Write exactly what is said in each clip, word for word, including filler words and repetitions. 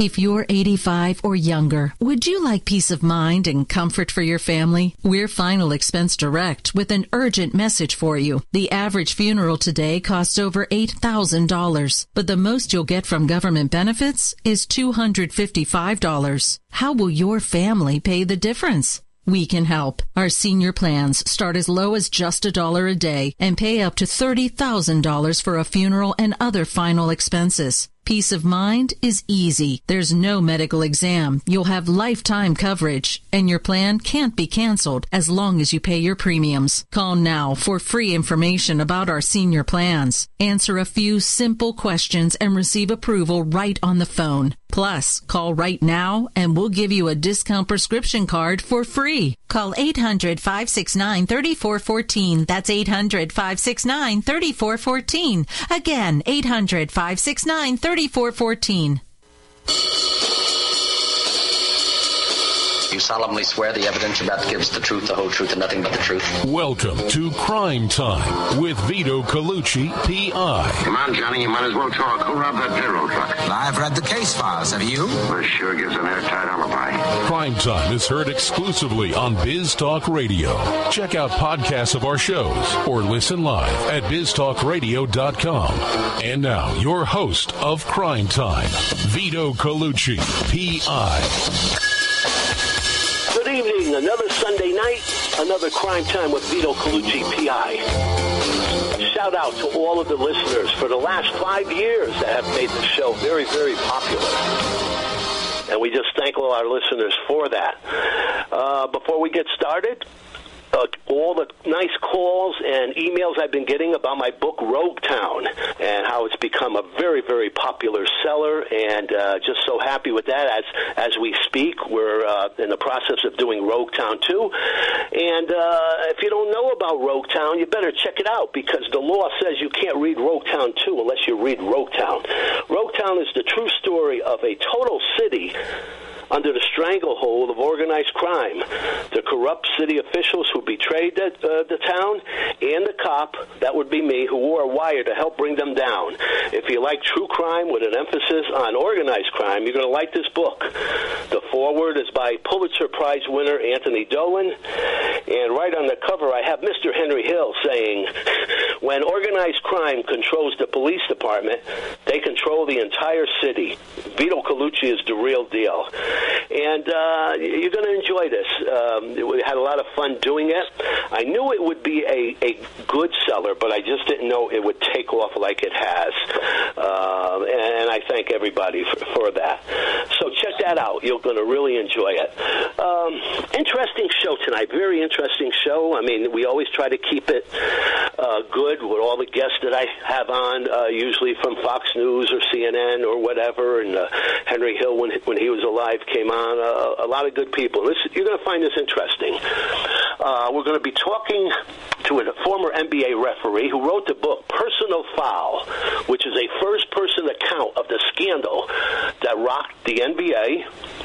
If you're eighty-five or younger, would you like peace of mind and comfort for your family? We're Final Expense Direct with an urgent message for you. The average funeral today costs over eight thousand dollars, but the most you'll get from government benefits is two hundred fifty-five dollars. How will your family pay the difference? We can help. Our senior plans start as low as just a dollar a day and pay up to thirty thousand dollars for a funeral and other final expenses. Peace of mind is easy. There's no medical exam. You'll have lifetime coverage, and your plan can't be canceled as long as you pay your premiums. Call now for free information about our senior plans. Answer a few simple questions and receive approval right on the phone. Plus, call right now and we'll give you a discount prescription card for free. Call eight hundred, five six nine, three four one four. That's eight hundred, five six nine, three four one four. Again, eight hundred, five six nine, three four one four. You solemnly swear the evidence you're about to give is the truth, the whole truth, and nothing but the truth? Welcome to Crime Time with Vito Colucci, P I. Come on, Johnny, you might as well talk. Who robbed that payroll truck? Well, I've read the case files. Have you? Well, sure gives an airtight alibi. Crime Time is heard exclusively on Biz Talk Radio. Check out podcasts of our shows or listen live at biz talk radio dot com. And now, your host of Crime Time, Vito Colucci, P I. Good evening. Another Sunday night, another Crime Time with Vito Colucci, P I. Shout out to all of the listeners for the last five years that have made the show very, very popular. And we just thank all our listeners for that. Uh, before we get started, Uh, all the nice calls and emails I've been getting about my book, Rogue Town, and how it's become a very, very popular seller, and uh, just so happy with that. As as we speak, we're uh, in the process of doing Rogue Town two, and uh, if you don't know about Rogue Town, you better check it out, because the law says you can't read Rogue Town two unless you read Rogue Town. Rogue Town is the true story of a total city under the stranglehold of organized crime, the corrupt city officials who betrayed the, uh, the town, and the cop, that would be me, who wore a wire to help bring them down. If you like true crime with an emphasis on organized crime, you're going to like this book. The foreword is by Pulitzer Prize winner Anthony Dolan, and right on the cover I have Mister Henry Hill saying, when organized crime controls the police department, they control the entire city. Vito Colucci is the real deal. And uh, you're going to enjoy this. Um, we had a lot of fun doing it. I knew it would be a, a good seller, but I just didn't know it would take off like it has. Uh, and, and I thank everybody for, for that. So check that out. You're going to really enjoy it. Um, interesting show tonight. Very interesting show. I mean, we always try to keep it uh, good with all the guests that I have on, uh, usually from Fox News or C N N or whatever. And uh, Henry Hill, when, when he was alive, came on, uh, a lot of good people. This, you're going to find this interesting. Uh, we're going to be talking to a former N B A referee who wrote the book Personal Foul, which is a first-person account of the scandal that rocked the N B A.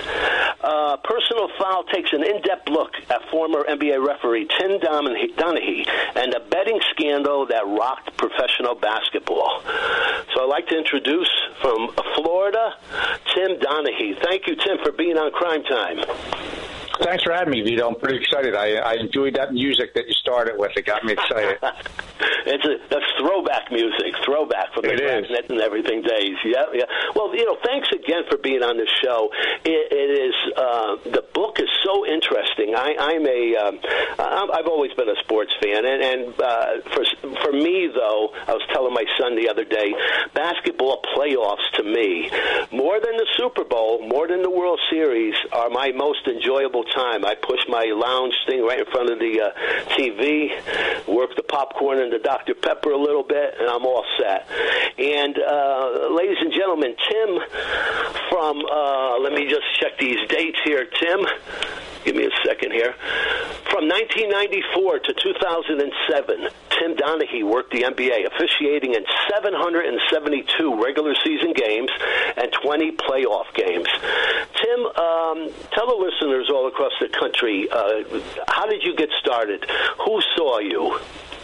Uh, Personal Foul takes an in-depth look at former N B A referee Tim Donaghy and the betting scandal that rocked professional basketball. So I'd like to introduce from Florida, Tim Donaghy. Thank you, Tim, for being on Crime Time. Thanks for having me, Vito. I'm pretty excited. I, I enjoyed that music that you started with. It got me excited. It's a that's throwback music, throwback from the Dragnet and everything days. Yeah, yeah. Well, you know, thanks again for being on the show. It, it is uh, the book is so interesting. I, I'm a um, I've always been a sports fan, and, and uh, for for me though, I was telling my son the other day, basketball playoffs to me, more than the Super Bowl, more than the World Series, are my most enjoyable time. I push my lounge thing right in front of the uh, T V, work the popcorn and the Doctor Pepper a little bit, and I'm all set. And uh, ladies and gentlemen, Tim from, uh, let me just check these dates here. Tim, give me a second here. From nineteen ninety-four to two thousand seven, Tim Donaghy worked the N B A, officiating in seven hundred seventy-two regular season games and twenty playoff games. Tim, um, tell the listeners all across the country, uh, how did you get started? Who saw you?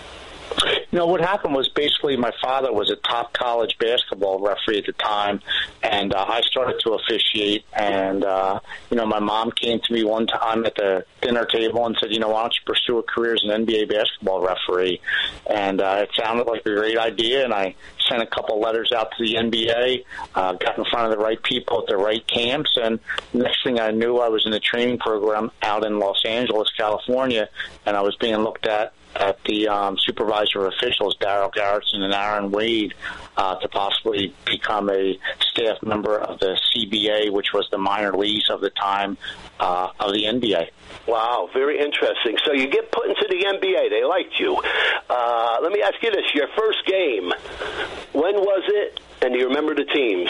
You know, what happened was basically my father was a top college basketball referee at the time, and uh, I started to officiate. And, uh, you know, my mom came to me one time at the dinner table and said, you know, why don't you pursue a career as an N B A basketball referee? And uh, it sounded like a great idea, and I sent a couple letters out to the N B A, uh, got in front of the right people at the right camps, and next thing I knew, I was in a training program out in Los Angeles, California, and I was being looked at at the um, supervisor of officials, Daryl Garrison and Aaron Wade, uh, to possibly become a staff member of the C B A, which was the minor leagues of the time uh, of the N B A. Wow, very interesting. So you get put into the N B A. They liked you. Uh, let me ask you this. Your first game, when was it, and do you remember the teams?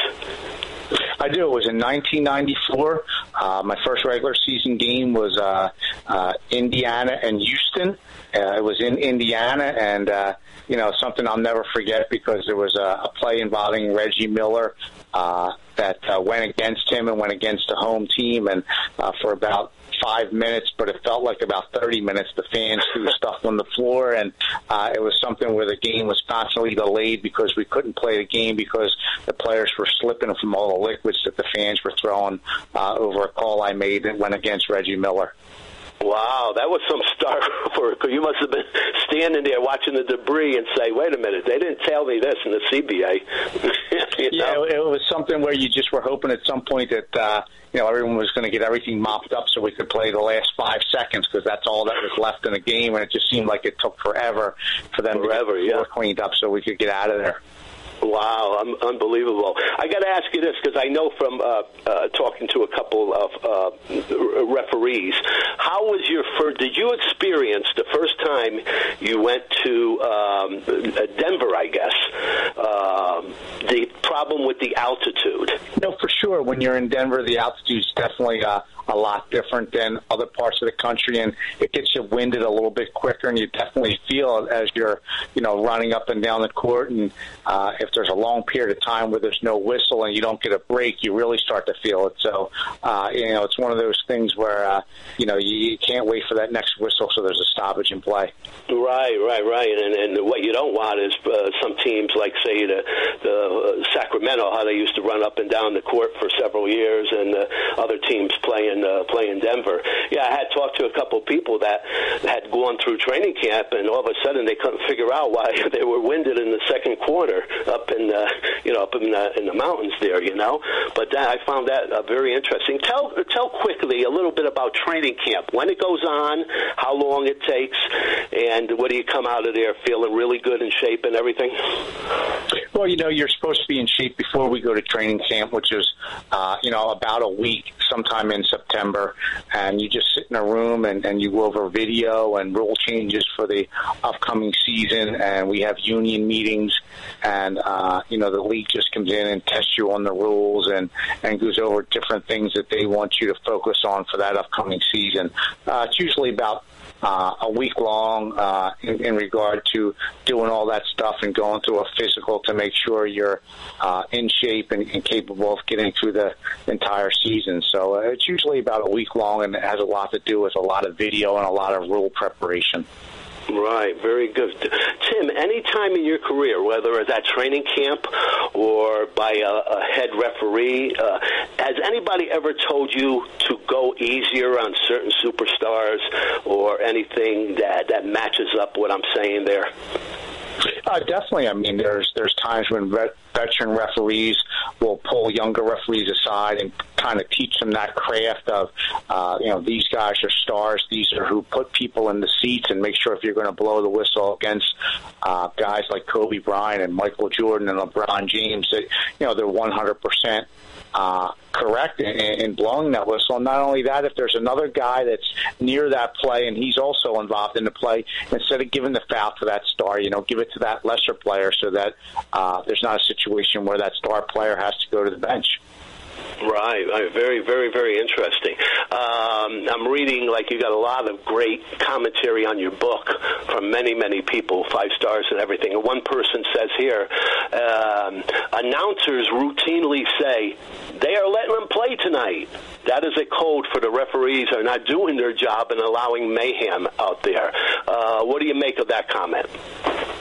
I do. It was in nineteen ninety-four. Uh, my first regular season game was uh, uh, Indiana and Houston. Uh, it was in Indiana, and, uh, you know, something I'll never forget because there was a, a play involving Reggie Miller uh, that uh, went against him and went against the home team, and uh, for about five minutes, but it felt like about thirty minutes. The fans threw stuff on the floor, and uh, it was something where the game was constantly delayed because we couldn't play the game because the players were slipping from all the liquids that the fans were throwing uh, over a call I made that went against Reggie Miller. Wow, that was some star work. You must have been standing there watching the debris and say, wait a minute, they didn't tell me this in the C B A. you know? Yeah, it was something where you just were hoping at some point that, uh, you know, everyone was going to get everything mopped up so we could play the last five seconds because that's all that was left in the game, and it just seemed like it took forever for them forever, to get the floor yeah. cleaned up so we could get out of there. Wow, un- unbelievable. I got to ask you this because I know from uh, uh, talking to a couple of uh, referees, how was your first, did you experience the first time you went to um, Denver, I guess, uh, the problem with the altitude? No, for sure. When you're in Denver, the altitude's definitely uh, a lot different than other parts of the country, and it gets you winded a little bit quicker, and you definitely feel it as you're, you know, running up and down the court, and uh, if there's a long period of time where there's no whistle and you don't get a break, you really start to feel it. So, uh, you know, it's one of those things where, uh, you know, you, you can't wait for that next whistle so there's a stoppage in play. Right, right, right. And, and what you don't want is uh, some teams like, say, the, the uh, Sacramento, how they used to run up and down the court for several years, and uh, other teams playing uh, playing Denver. Yeah, I had talked to a couple of people that had gone through training camp, and all of a sudden they couldn't figure out why they were winded in the second quarter up in uh, you know up in the, in the mountains there, you know. But that, I found that uh, very interesting. Tell tell quickly a little bit about training camp, when it goes on, how long it takes, and what do you come out of there feeling really good in shape and everything? Well, you know, you're supposed to be in shape before we go to training camp, which is, uh, you know, about a week, sometime in September, and you just sit in a room and, and you go over video and rule changes for the upcoming season, and we have union meetings, and, uh, you know, the league just comes in and tests you on the rules and, and goes over different things that they want you to focus on for that upcoming season. Uh, it's usually about Uh, a week long uh, in, in regard to doing all that stuff and going through a physical to make sure you're uh, in shape and, and capable of getting through the entire season. So uh, it's usually about a week long, and it has a lot to do with a lot of video and a lot of rule preparation. Right, very good. Tim, any time in your career, whether it's at training camp or by a, a head referee, uh, has anybody ever told you to go easier on certain superstars or anything that, that matches up what I'm saying there? Uh, definitely. I mean, there's there's times when vet, veteran referees will pull younger referees aside and kind of teach them that craft of, uh, you know, these guys are stars. These are who put people in the seats and make sure if you're going to blow the whistle against uh, guys like Kobe Bryant and Michael Jordan and LeBron James, that, you know, they're one hundred percent Uh, correct in, in blowing that whistle. And not only that, if there's another guy that's near that play and he's also involved in the play, instead of giving the foul to that star, you know, give it to that lesser player so that uh, there's not a situation where that star player has to go to the bench. Right, right. Very, very, very interesting. Um, I'm reading, like, you got a lot of great commentary on your book from many, many people, five stars and everything. And one person says here, um, announcers routinely say, they are letting them play tonight. That is a code for the referees are not doing their job and allowing mayhem out there. Uh, what do you make of that comment?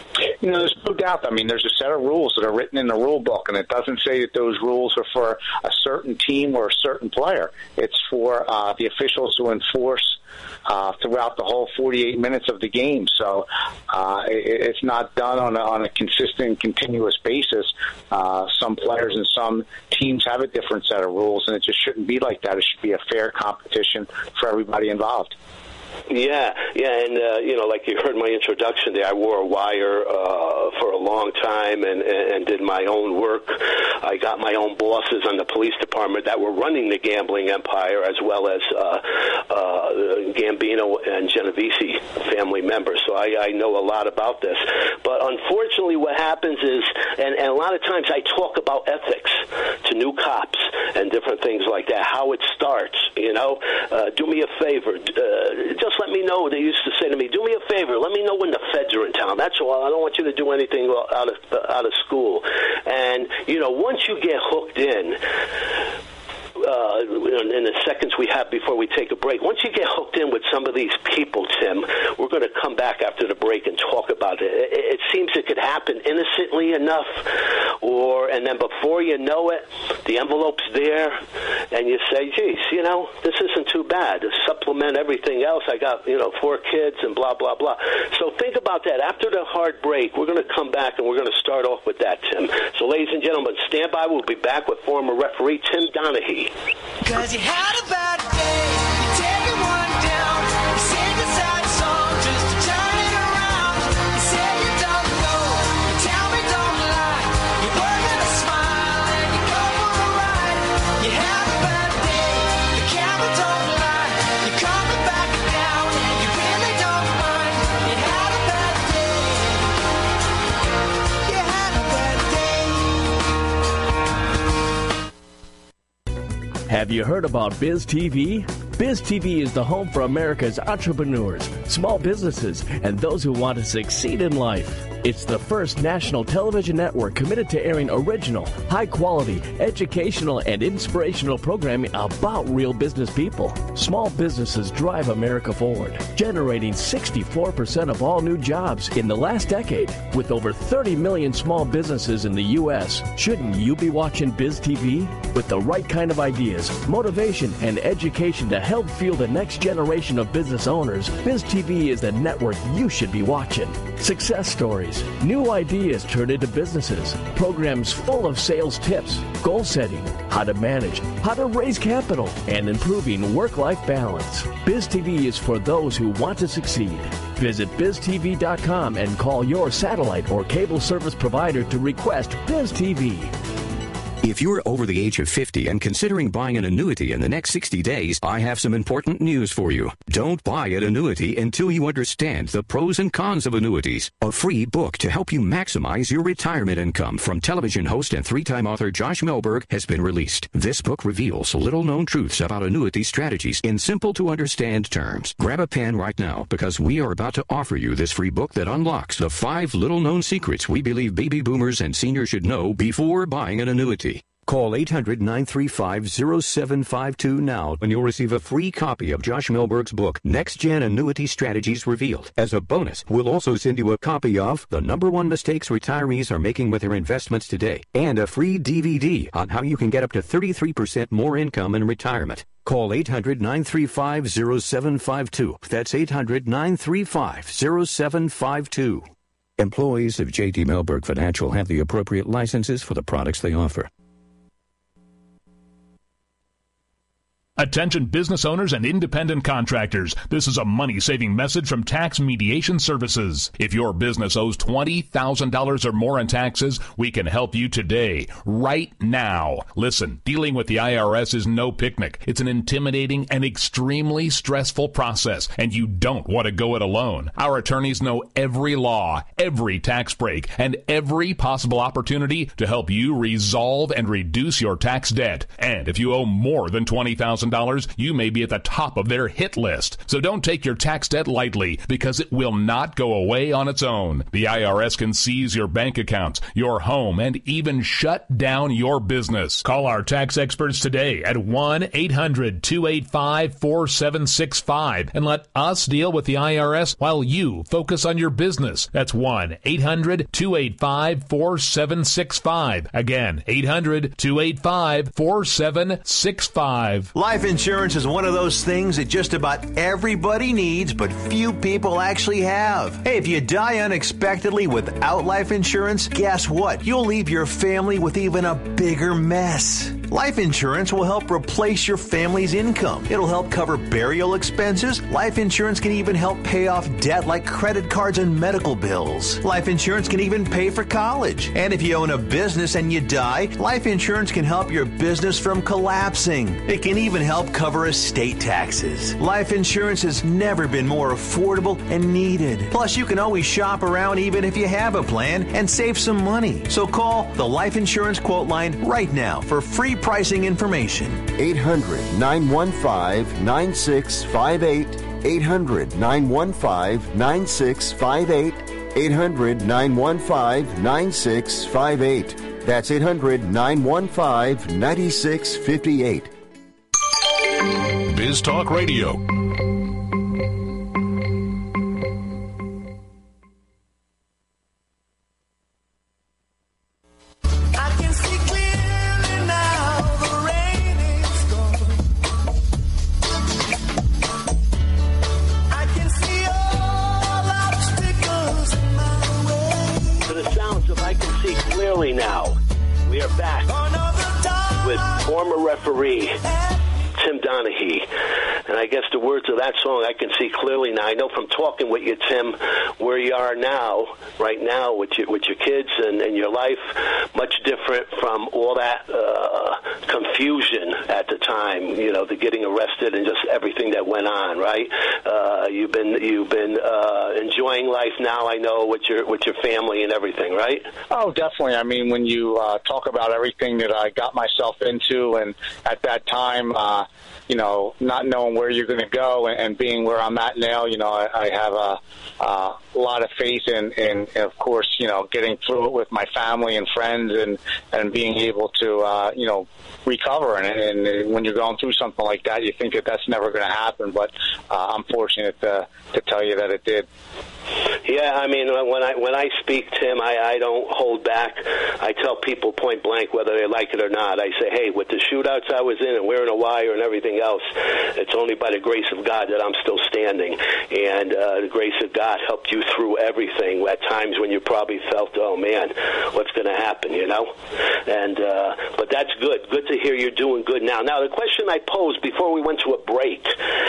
you know, there's no doubt. I mean, there's a set of rules that are written in the rule book, and it doesn't say that those rules are for a certain team or a certain player. It's for uh, the officials to enforce uh, throughout the whole forty-eight minutes of the game. So uh, it, it's not done on a, on a consistent, continuous basis. Uh, some players and some teams have a different set of rules, and it just shouldn't be like that. It should be a fair competition for everybody involved. Yeah, yeah, and, uh, you know, like you heard my introduction there, I wore a wire uh, for a long time and, and did my own work. I got my own bosses on the police department that were running the gambling empire, as well as uh, uh, Gambino and Genovese family members. So I, I know a lot about this. But unfortunately what happens is, and, and a lot of times I talk about ethics to new cops and different things like that, how it starts, you know. Uh, do me a favor. Uh, just let me know. They used to say to me, do me a favor. Let me know when the feds are in town. That's all. I don't want you to do anything out of, out of school. And, you know, once you get hooked in, Uh, in the seconds we have before we take a break, once you get hooked in with some of these people, Tim, we're going to come back after the break and talk about it. It, it seems it could happen innocently enough, or and then before you know it, the envelope's there, and you say, geez, you know, this isn't too bad. To supplement everything else, I got, you know, four kids and blah, blah, blah. So think about that. After the hard break, we're going to come back and we're going to start off with that, Tim. So ladies and gentlemen, stand by. We'll be back with former referee Tim Donaghy. Cause you had a bad day, you take it one down, you sing a sad song just to turn it around. You say you don't know, you tell me don't lie, you work with a smile and you go for a ride. You have a bad day, the camera don't lie, you're coming back down and you really don't mind. You had a bad day, you had a bad day. Have you heard about Biz T V? Biz T V is the home for America's entrepreneurs, small businesses, and those who want to succeed in life. It's the first national television network committed to airing original, high-quality, educational, and inspirational programming about real business people. Small businesses drive America forward, generating sixty-four percent of all new jobs in the last decade. With over thirty million small businesses in the U S, shouldn't you be watching Biz T V? With the right kind of ideas, motivation, and education to help fuel the next generation of business owners, Biz T V is the network you should be watching. Success stories, new ideas turned into businesses, programs full of sales tips, goal setting, how to manage, how to raise capital, and improving work-life balance. Biz T V is for those who want to succeed. Visit biz t v dot com and call your satellite or cable service provider to request Biz T V. If you're over the age of fifty and considering buying an annuity in the next sixty days, I have some important news for you. Don't buy an annuity until you understand the pros and cons of annuities. A free book to help you maximize your retirement income from television host and three-time author Josh Melberg has been released. This book reveals little-known truths about annuity strategies in simple-to-understand terms. Grab a pen right now because we are about to offer you this free book that unlocks the five little-known secrets we believe baby boomers and seniors should know before buying an annuity. Call eight hundred, nine three five, zero seven five two now and you'll receive a free copy of Josh Melberg's book, Next Gen Annuity Strategies Revealed. As a bonus, we'll also send you a copy of The Number One Mistakes Retirees Are Making with Their Investments Today and a free D V D on how you can get up to thirty-three percent more income in retirement. Call eight hundred, nine three five, zero seven five two. That's eight hundred, nine three five, zero seven five two. Employees of J T Melberg Financial have the appropriate licenses for the products they offer. Attention business owners and independent contractors. This is a money-saving message from Tax Mediation Services. If your business owes twenty thousand dollars or more in taxes, we can help you today, right now. Listen, dealing with the I R S is no picnic. It's an intimidating and extremely stressful process, and you don't want to go it alone. Our attorneys know every law, every tax break, and every possible opportunity to help you resolve and reduce your tax debt. And if you owe more than twenty thousand dollars, dollars, you may be at the top of their hit list. So don't take your tax debt lightly, because it will not go away on its own. The I R S can seize your bank accounts, your home, and even shut down your business. Call our tax experts today at one eight hundred two eight five four seven six five and let us deal with the I R S while you focus on your business. That's one eight hundred two eight five four seven six five. Again, eight hundred two eight five four seven six five. Life insurance is one of those things that just about everybody needs, but few people actually have. Hey, if you die unexpectedly without life insurance, guess what? You'll leave your family with even a bigger mess. Life insurance will help replace your family's income. It'll help cover burial expenses. Life insurance can even help pay off debt like credit cards and medical bills. Life insurance can even pay for college. And if you own a business and you die, life insurance can help your business from collapsing. It can even help cover estate taxes. Life insurance has never been more affordable and needed. Plus, you can always shop around even if you have a plan and save some money. So call the Life Insurance Quote Line right now for free pricing information. eight hundred nine one five nine six five eight. eight hundred nine one five nine six five eight. eight hundred nine one five nine six five eight. That's eight hundred nine one five nine six five eight. Biz Talk Radio. Now, we are back with former referee Tim Donaghy. And I guess the words of that song, I can see clearly now. I know from talking with you, Tim, where you are now, right now, with your, with your kids and, and your life, much different from all that uh, confusion at the time, you know, the getting arrested and just everything that went on, right? Uh, you've been you've been uh, enjoying life now, I know, with your with your family and everything, right? Oh, definitely. I mean, when you uh, talk about everything that I got myself into, and at that time, uh, you know, not knowing where you're going to go and, and being where I'm at now, you know, I, I have a, uh, a lot of faith in, in, of course, you know, getting through it with my family and friends and, and being able to, uh, you know, recover. And, and when you're going through something like that, you think that that's never going to happen. But uh, I'm fortunate to, to tell you that it did. Yeah, I mean, when I when I speak, Tim, I, I don't hold back. I tell people point blank whether they like it or not. I say, hey, with the shootouts I was in and wearing a wire and everything else, it's only by the grace of God that I'm still standing. And uh, the grace of God helped you through everything at times when you probably felt, oh, man, what's going to happen, you know? And uh, but that's good. Good to hear you're doing good now. Now, the question I posed before we went to a break,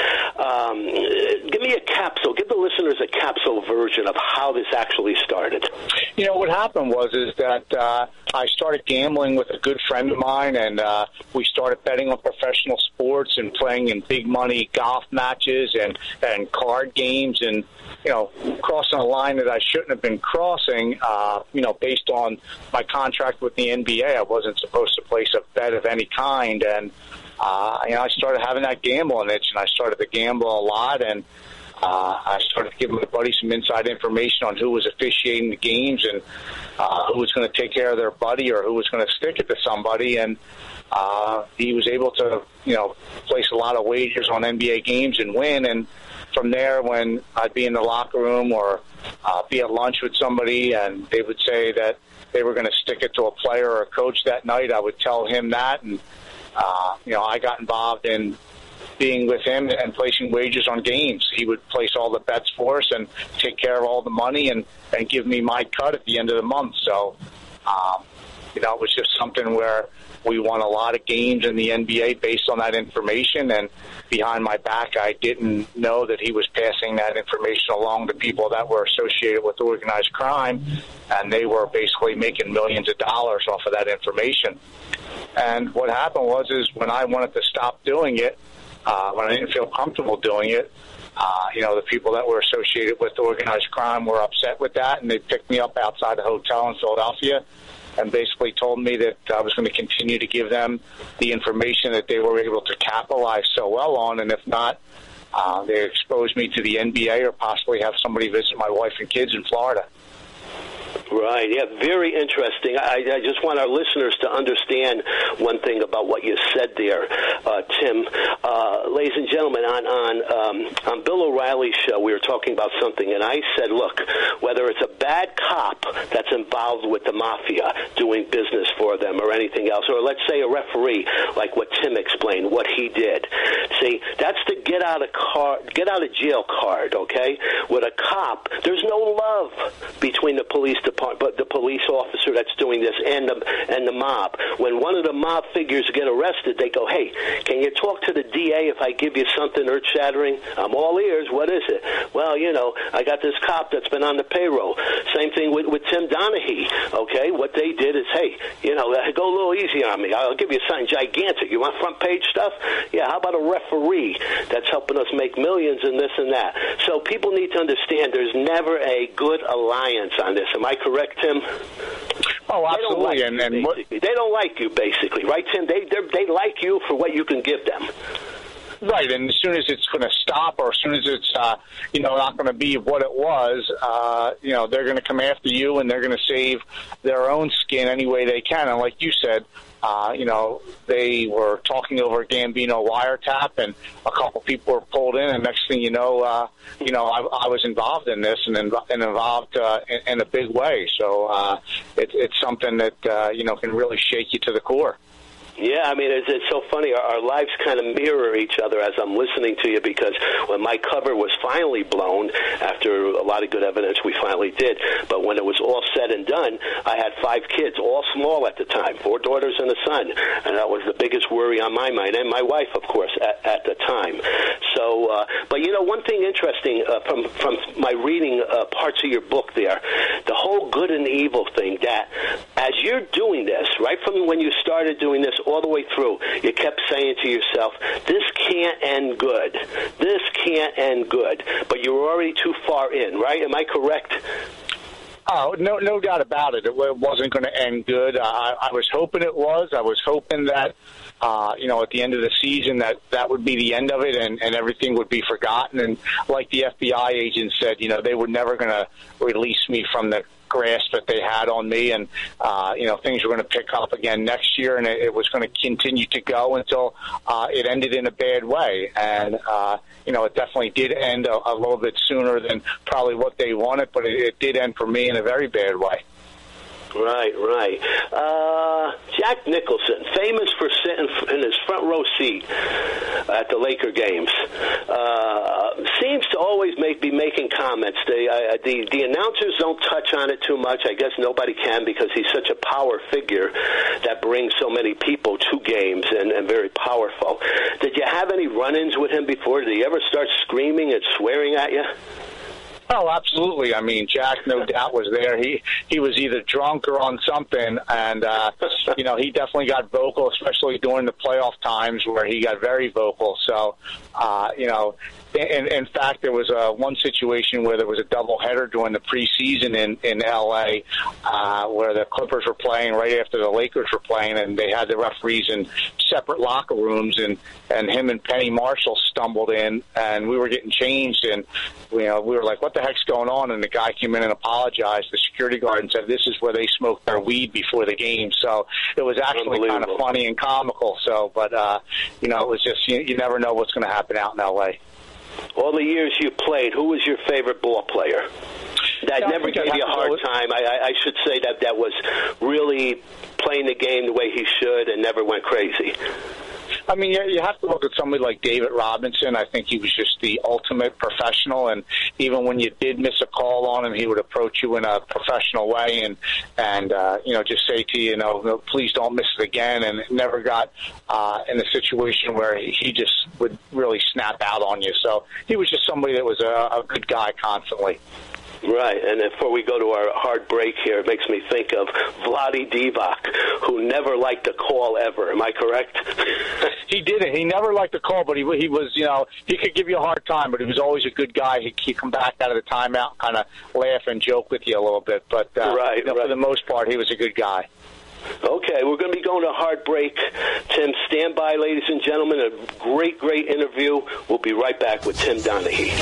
um, give me a capsule. Give the listeners a capsule version of how this actually started. You know, what happened was is that uh, I started gambling with a good friend of mine, and uh, we started betting on professional sports and playing in big money golf matches and, and card games and, you know, crossing a line that I shouldn't have been crossing, uh, you know, based on my contract with the N B A. I wasn't supposed to place a bet of any kind, and, uh, you know, I started having that gambling itch, and I started to gamble a lot, and Uh, I started giving my buddy some inside information on who was officiating the games and uh, who was going to take care of their buddy or who was going to stick it to somebody. And uh, he was able to, you know, place a lot of wagers on N B A games and win. And from there, when I'd be in the locker room or uh, be at lunch with somebody and they would say that they were going to stick it to a player or a coach that night, I would tell him that. And, uh, you know, I got involved in being with him and placing wagers on games. He would place all the bets for us and take care of all the money and, and give me my cut at the end of the month. So, um, you know, it was just something where we won a lot of games in the N B A based on that information. And behind my back, I didn't know that he was passing that information along to people that were associated with organized crime. And they were basically making millions of dollars off of that information. And what happened was is when I wanted to stop doing it, Uh, when I didn't feel comfortable doing it, uh, you know, the people that were associated with organized crime were upset with that, and they picked me up outside a hotel in Philadelphia, and basically told me that I was going to continue to give them the information that they were able to capitalize so well on, and if not, uh, they exposed me to the N B A or possibly have somebody visit my wife and kids in Florida. Right, yeah, very interesting. I, I just want our listeners to understand one thing about what you said there, uh, Tim. Uh, ladies and gentlemen, on on, um, on Bill O'Reilly's show, we were talking about something, and I said, look, whether it's a bad cop that's involved with the mafia doing business for them or anything else, or let's say a referee, like what Tim explained, what he did. See, that's the get out of car, get out of jail card, okay? With a cop, there's no love between the police department, but the police officer that's doing this and the and the mob. When one of the mob figures get arrested, they go, hey, can you talk to the D A if I give you something earth-shattering? I'm all ears. What is it? Well, you know, I got this cop that's been on the payroll. Same thing with, with Tim Donaghy, okay? What they did is, hey, you know, go a little easy on me. I'll give you something gigantic. You want front-page stuff? Yeah, how about a referee that's helping us make millions and this and that? So people need to understand there's never a good alliance on this. Am I correct, Tim? Oh, absolutely. They don't like and, you, and what, they don't like you, basically, right, Tim? They they like you for what you can give them. Right, and as soon as it's going to stop, or as soon as it's uh, you know not going to be what it was, uh, you know they're going to come after you, and they're going to save their own skin any way they can. And like you said, uh, you know they were talking over a Gambino wiretap, and a couple people were pulled in, and next thing you know, uh, you know I, I was involved in this, and, inv- and involved uh, in, in a big way. So uh, it, it's something that uh, you know can really shake you to the core. Yeah, I mean, it's, it's so funny. Our, our lives kind of mirror each other as I'm listening to you, because when my cover was finally blown, after a lot of good evidence we finally did, but when it was all said and done, I had five kids, all small at the time, four daughters and a son, and that was the biggest worry on my mind, and my wife, of course, at, at the time. So, uh, but, you know, one thing interesting uh, from, from my reading uh, parts of your book there, the whole good and evil thing, that as you're doing this, right from when you started doing this all the way through, you kept saying to yourself, this can't end good. This can't end good. But you were already too far in, right? Am I correct? Oh, no, no doubt about it. It wasn't going to end good. I, I was hoping it was. I was hoping that, uh, you know, at the end of the season, that that would be the end of it, and, and everything would be forgotten. And like the F B I agent said, you know, they were never going to release me from the grasp that they had on me, and uh, you know things were going to pick up again next year, and it, it was going to continue to go until uh, it ended in a bad way. And uh, you know it definitely did end a, a little bit sooner than probably what they wanted, but it, it did end for me in a very bad way. Right, right. Uh, Jack Nicholson, famous for sitting in his front row seat at the Laker games, uh, seems to always make, be making comments. They, uh, the the announcers don't touch on it too much. I guess nobody can, because he's such a power figure that brings so many people to games, and, and very powerful. Did you have any run-ins with him before? Did he ever start screaming and swearing at you? Oh, absolutely. I mean, Jack, no doubt, was there. He he was either drunk or on something, and, uh, you know, he definitely got vocal, especially during the playoff times where he got very vocal. So, uh, you know, in, in fact, there was uh, one situation where there was a doubleheader during the preseason in, in L A uh, where the Clippers were playing right after the Lakers were playing, and they had the referees in separate locker rooms, and, and him and Penny Marshall stumbled in, and we were getting changed, and, you know, we were like, what the heck's going on? And the guy came in and apologized, the security guard, and said this is where they smoked their weed before the game. So it was actually kind of funny and comical. So, but, uh, you know, it was just, you, you never know what's going to happen out in L A. All the years you played, who was your favorite ball player? That yeah, never gave you a hard time. I, I should say that that was really playing the game the way he should and never went crazy. I mean, you have to look at somebody like David Robinson. I think he was just the ultimate professional, and even when you did miss a call on him, he would approach you in a professional way and, and uh, you know, just say to you, you know, please don't miss it again, and never got uh, in a situation where he just would really snap out on you. So he was just somebody that was a, a good guy constantly. Right, and before we go to our hard break here, it makes me think of Vlade Divac, who never liked a call ever. Am I correct? He didn't. He never liked a call, but he he was, you know, he could give you a hard time, but he was always a good guy. He'd, he'd come back out of the timeout, kind of laugh and joke with you a little bit. But uh, right, you know, right. for the most part, he was a good guy. Okay, we're going to be going to a hard break. Tim, stand by, ladies and gentlemen. A great, great interview. We'll be right back with Tim Donaghy.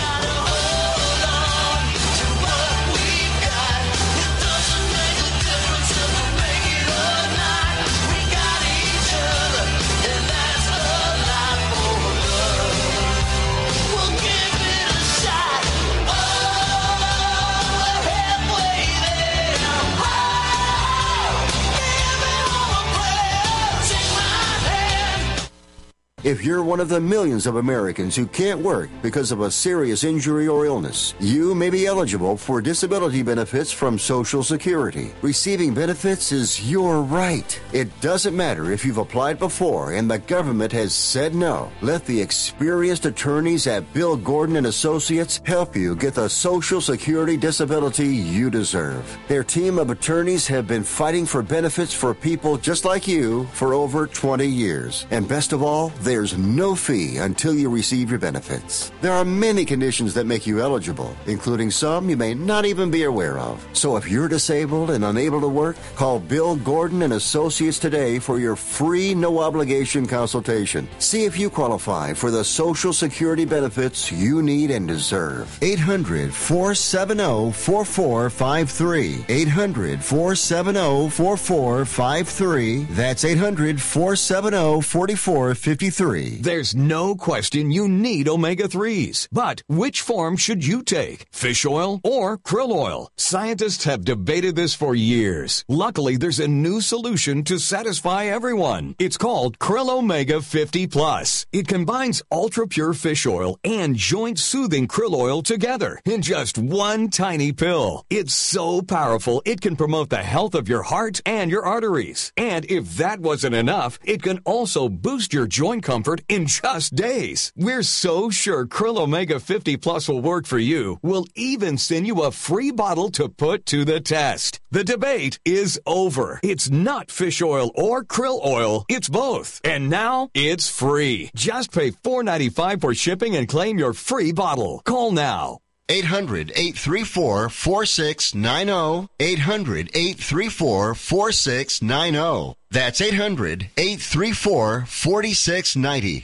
If you're one of the millions of Americans who can't work because of a serious injury or illness, you may be eligible for disability benefits from Social Security. Receiving benefits is your right. It doesn't matter if you've applied before and the government has said no. Let the experienced attorneys at Bill Gordon and Associates help you get the Social Security disability you deserve. Their team of attorneys have been fighting for benefits for people just like you for over twenty years. And best of all, there's no fee until you receive your benefits. There are many conditions that make you eligible, including some you may not even be aware of. So if you're disabled and unable to work, call Bill Gordon and Associates today for your free, no-obligation consultation. See if you qualify for the Social Security benefits you need and deserve. eight hundred, four seven zero, four four five three. eight hundred, four seven zero, four four five three. That's eight hundred, four seven zero, four four five three. There's no question you need omega threes. But which form should you take? Fish oil or krill oil? Scientists have debated this for years. Luckily, there's a new solution to satisfy everyone. It's called Krill Omega fifty plus. It combines ultra-pure fish oil and joint-soothing krill oil together in just one tiny pill. It's so powerful, it can promote the health of your heart and your arteries. And if that wasn't enough, it can also boost your joint comfort in just days. We're so sure Krill Omega fifty plus will work for you. We'll even send you a free bottle to put to the test. The debate is over. It's not fish oil or krill oil. It's both. And now it's free. Just pay four dollars and ninety-five cents for shipping and claim your free bottle. Call now. eight hundred, eight three four, four six nine zero. eight hundred, eight three four, four six nine zero. That's eight hundred, eight three four, four six nine zero.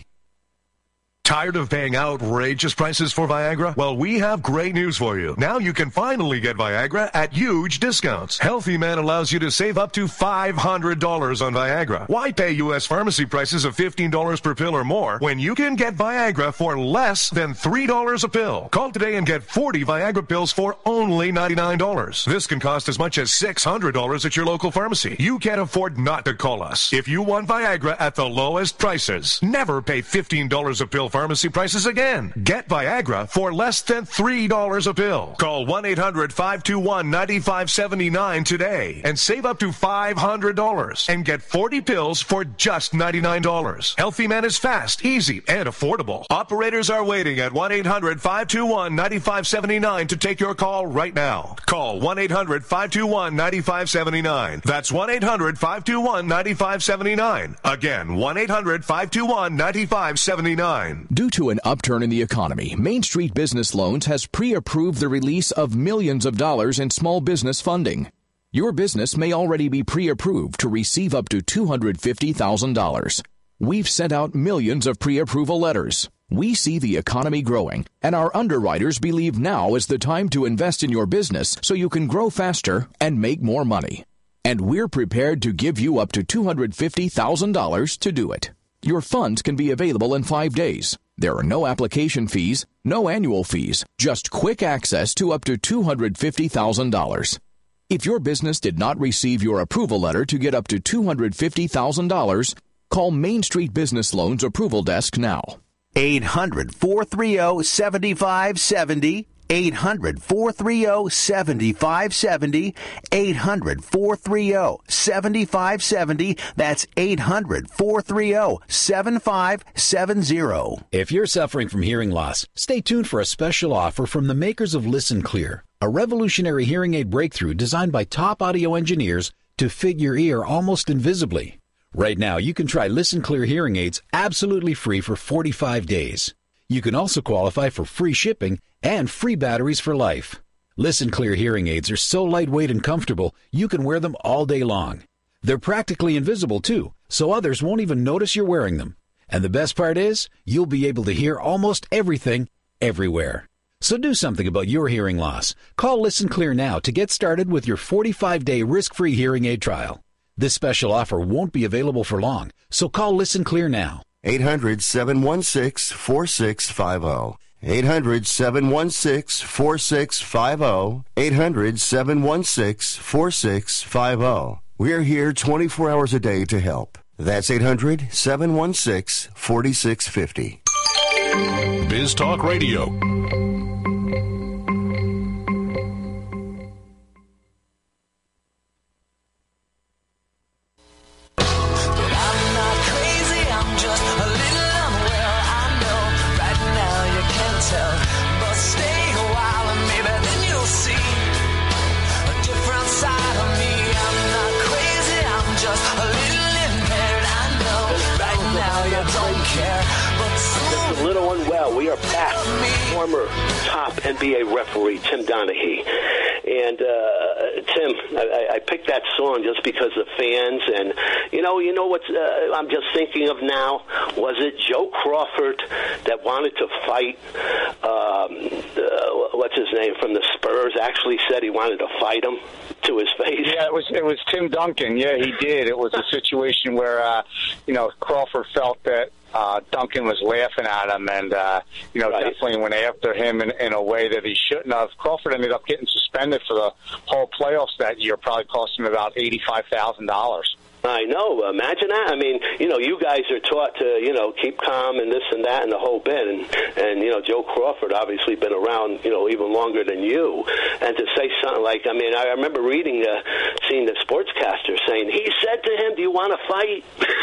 Tired of paying outrageous prices for Viagra? Well, we have great news for you. Now you can finally get Viagra at huge discounts. Healthy Man allows you to save up to five hundred dollars on Viagra. Why pay U S pharmacy prices of fifteen dollars per pill or more when you can get Viagra for less than three dollars a pill? Call today and get forty Viagra pills for only ninety-nine dollars. This can cost as much as six hundred dollars at your local pharmacy. You can't afford not to call us. If you want Viagra at the lowest prices, never pay fifteen dollars a pill pharmacy prices again. Get Viagra for less than three dollars a pill. Call one eight hundred, five two one, nine five seven nine today and save up to five hundred dollars and get forty pills for just ninety-nine dollars. Healthy Man is fast, easy, and affordable. Operators are waiting at one eight hundred, five two one, nine five seven nine to take your call right now. Call one eight hundred, five two one, nine five seven nine. That's one eight hundred, five two one, nine five seven nine. Again, one eight hundred, five two one, nine five seven nine. Due to an upturn in the economy, Main Street Business Loans has pre-approved the release of millions of dollars in small business funding. Your business may already be pre-approved to receive up to two hundred fifty thousand dollars. We've sent out millions of pre-approval letters. We see the economy growing, and our underwriters believe now is the time to invest in your business so you can grow faster and make more money. And we're prepared to give you up to two hundred fifty thousand dollars to do it. Your funds can be available in five days. There are no application fees, no annual fees, just quick access to up to two hundred fifty thousand dollars. If your business did not receive your approval letter to get up to two hundred fifty thousand dollars, call Main Street Business Loans Approval Desk now. eight hundred, four three zero, seven five seven zero. eight hundred, four three zero, seven five seven zero. eight hundred, four three zero, seven five seven zero. That's eight hundred, four three zero, seven five seven zero. If you're suffering from hearing loss, stay tuned for a special offer from the makers of Listen Clear. a revolutionary hearing aid breakthrough designed by top audio engineers to fit your ear almost invisibly. Right now, you can try Listen Clear hearing aids absolutely free for forty-five days. You can also qualify for free shipping and free batteries for life. Listen Clear hearing aids are so lightweight and comfortable, you can wear them all day long. They're practically invisible, too, so others won't even notice you're wearing them. And the best part is, you'll be able to hear almost everything, everywhere. So do something about your hearing loss. Call Listen Clear now to get started with your forty-five day risk-free hearing aid trial. This special offer won't be available for long, so call Listen Clear now. eight hundred, seven one six, four six five zero. eight hundred, seven one six, four six five zero. eight hundred, seven one six, four six five zero. We're here twenty-four hours a day to help. That's eight hundred, seven one six, four six five zero. Biz Talk Radio. A little unwell. We are back. Former top N B A referee Tim Donaghy. And uh, Tim, I, I picked that song just because of fans. And you know, you know what uh, I'm just thinking of now? Was it Joe Crawford that wanted to fight? Um, uh, what's his name from the Spurs? Actually said he wanted to fight him to his face. Yeah, it was it was Tim Duncan. Yeah, he did. It was a situation where uh, you know Crawford felt that Uh, Duncan was laughing at him and, uh, you know, right. definitely went after him in, in a way that he shouldn't have. Crawford ended up getting suspended for the whole playoffs that year, probably cost him about eighty-five thousand dollars. I know. Imagine that. I mean, you know, you guys are taught to, you know, keep calm and this and that and the whole bit. And, and you know, Joe Crawford obviously been around, you know, even longer than you. And to say something like, I mean, I remember reading, uh, seeing the sportscaster saying, he said to him, do you want to fight?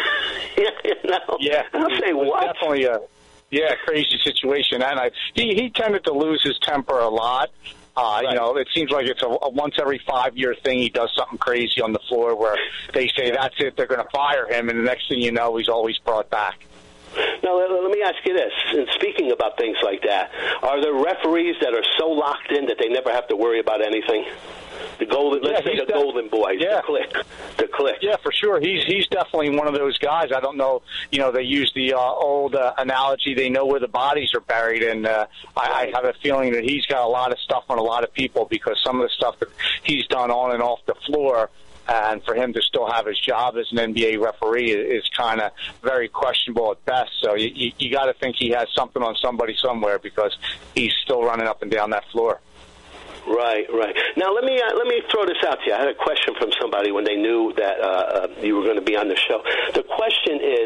you know? Yeah. I'll say, what? Definitely a, yeah, crazy situation. And I, he, he tended to lose his temper a lot. Uh, right. You know, it seems like it's a, a once every five-year thing. He does something crazy on the floor where they say, that's it, they're going to fire him, and the next thing you know, he's always brought back. Now, let, let me ask you this. And speaking about things like that, are there referees that are so locked in that they never have to worry about anything? The golden, let's yeah, say the def- golden boys, yeah. the click, the click. Yeah, for sure. He's he's definitely one of those guys. I don't know, you know, they use the uh, old uh, analogy, they know where the bodies are buried, and uh, I, I have a feeling that he's got a lot of stuff on a lot of people because some of the stuff that he's done on and off the floor, and for him to still have his job as an N B A referee is, is kind of very questionable at best. So you, you, you got to think he has something on somebody somewhere because he's still running up and down that floor. Right, right. Now let me uh, let me throw this out to you. I had a question from somebody when they knew that uh, uh, you were going to be on the show. The question is,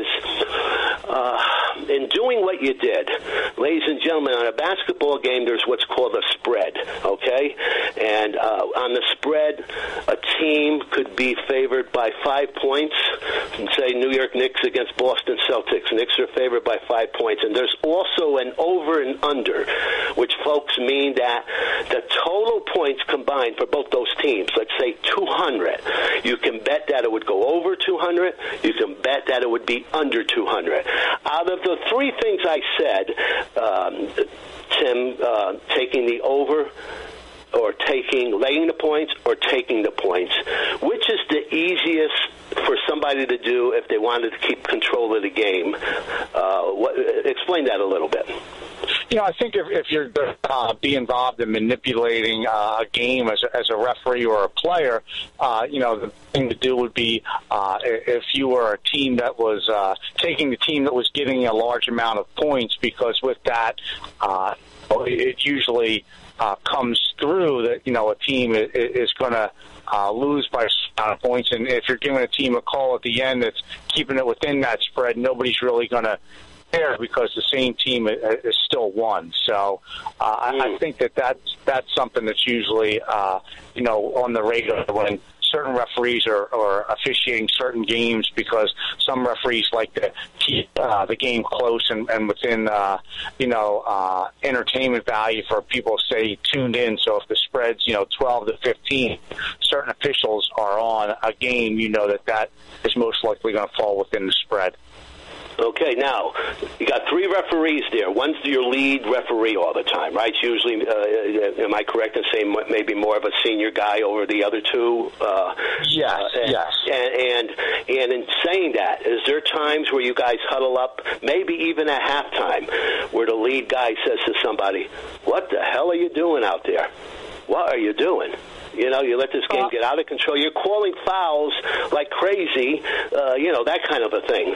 uh, in doing what you did, ladies and gentlemen, on a basketball game, there's what's called a spread. Okay, and uh, on the spread, a team could be favored by five points. Say New York Knicks against Boston Celtics. Knicks are favored by five points, and there's also an over and under, which folks mean that the total points combined for both those teams, let's say two hundred. You can bet that it would go over two hundred. You can bet that it would be under two hundred. Out of the three things I said, um, Tim, uh, taking the over or taking, laying the points or taking the points, which is the easiest for somebody to do if they wanted to keep control of the game? Uh, what, explain that a little bit. You know, I think if, if you're going to uh, be involved in manipulating uh, a game as a, as a referee or a player, uh, you know, the thing to do would be uh, if you were a team that was uh, taking the team that was getting a large amount of points, because with that, uh, it usually uh, comes through that, you know, a team is, is going to uh, lose by a amount of points. And if you're giving a team a call at the end that's keeping it within that spread, nobody's really going to care because the same team is still won. So uh, mm. I think that that's, that's something that's usually, uh, you know, on the radar when certain referees are, are officiating certain games because some referees like to keep uh, the game close and, and within, uh, you know, uh, entertainment value for people to stay tuned in. So if the spread's, you know, twelve to fifteen, certain officials are on a game, you know that that is most likely going to fall within the spread. Okay, now, you got three referees there. One's your lead referee all the time, right? It's usually, uh, am I correct in saying maybe more of a senior guy over the other two? Uh, yes, uh, and, yes. And, and and in saying that, is there times where you guys huddle up, maybe even at halftime, where the lead guy says to somebody, what the hell are you doing out there? What are you doing? You know, you let this game get out of control. You're calling fouls like crazy, uh, you know, that kind of a thing.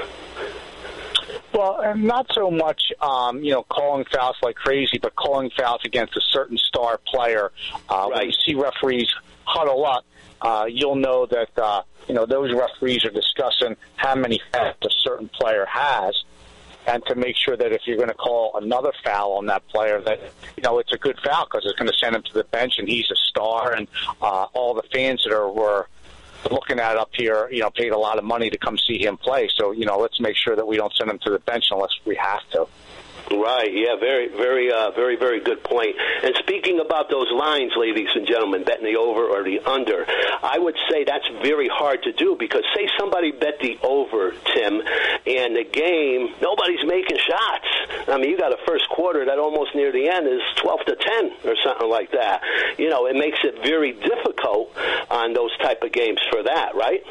Well, and not so much, um, you know, calling fouls like crazy, but calling fouls against a certain star player. Uh, right. When you see referees huddle up, uh, you'll know that, uh, you know, those referees are discussing how many fouls a certain player has, and to make sure that if you're going to call another foul on that player, that, you know, it's a good foul because it's going to send him to the bench, and he's a star, and uh, all the fans that are were looking at up here, you know, paid a lot of money to come see him play. So, you know, let's make sure that we don't send him to the bench unless we have to. Right, yeah, very, very, uh, very, very good point. And speaking about those lines, ladies and gentlemen, betting the over or the under, I would say that's very hard to do because say somebody bet the over, Tim, and the game, nobody's making shots. I mean, you got a first quarter that almost near the end is twelve to ten or something like that. You know, it makes it very difficult on those type of games for that, right?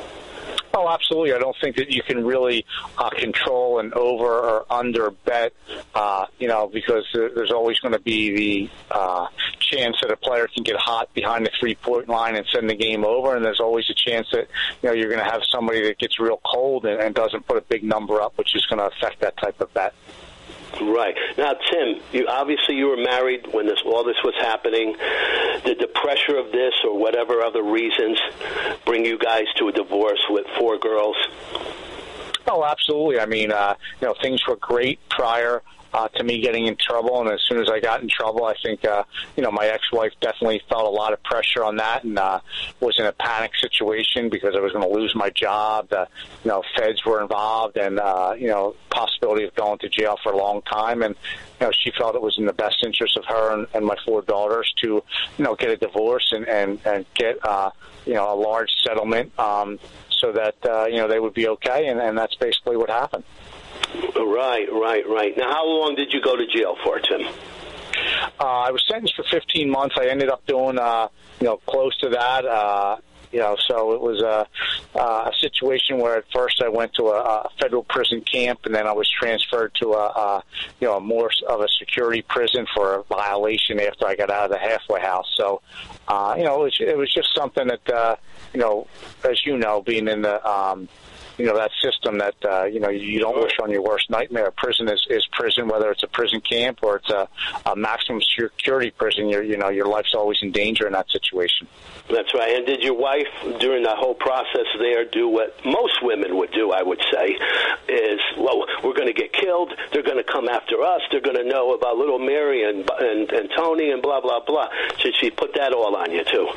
Oh, absolutely. I don't think that you can really uh, control an over or under bet, uh, you know, because there's always going to be the uh, chance that a player can get hot behind the three-point line and send the game over, and there's always a chance that, you know, you're going to have somebody that gets real cold and, and doesn't put a big number up, which is going to affect that type of bet. Right. Now, Tim, you obviously you were married when this all this was happening. Did the pressure of this or whatever other reasons bring you guys to a divorce with four girls? Oh, absolutely. I mean, uh, you know, things were great prior uh, to me getting in trouble, and as soon as I got in trouble, I think, uh, you know, my ex-wife definitely felt a lot of pressure on that and uh, was in a panic situation because I was going to lose my job. The, you know, feds were involved and, uh, you know, possibility of going to jail for a long time, and you know, she felt it was in the best interest of her and, and my four daughters to, you know, get a divorce and and, and get, uh, you know, a large settlement um, so that uh, you know they would be okay, and, and that's basically what happened. Right, right, right. Now, how long did you go to jail for, Tim? Uh, I was sentenced for fifteen months. I ended up doing, uh, you know, close to that. Uh, You know, so it was a, a situation where at first I went to a, a federal prison camp, and then I was transferred to a, a, you know, a more of a security prison for a violation after I got out of the halfway house. So, uh, you know, it was, it was just something that, uh, you know, as you know, being in the, um, you know, that system that, uh, you know, you don't wish on your worst nightmare. Prison is, is prison, whether it's a prison camp or it's a, a maximum security prison. You're, you know, your life's always in danger in that situation. That's right. And did your wife, during the whole process there, do what most women would do, I would say, is, well, we're going to get killed. They're going to come after us. They're going to know about little Mary and, and, and Tony and blah, blah, blah. Should she put that all on you, too?